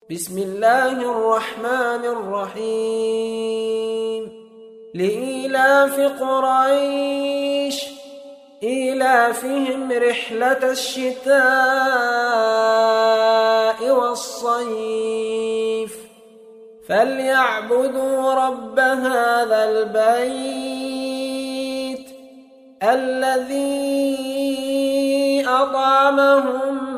بسم الله الرحمن الرحيم لإيلاف قريش إيلافهم رحلة الشتاء والصيف فليعبدوا رب هذا البيت الذي أطعمهم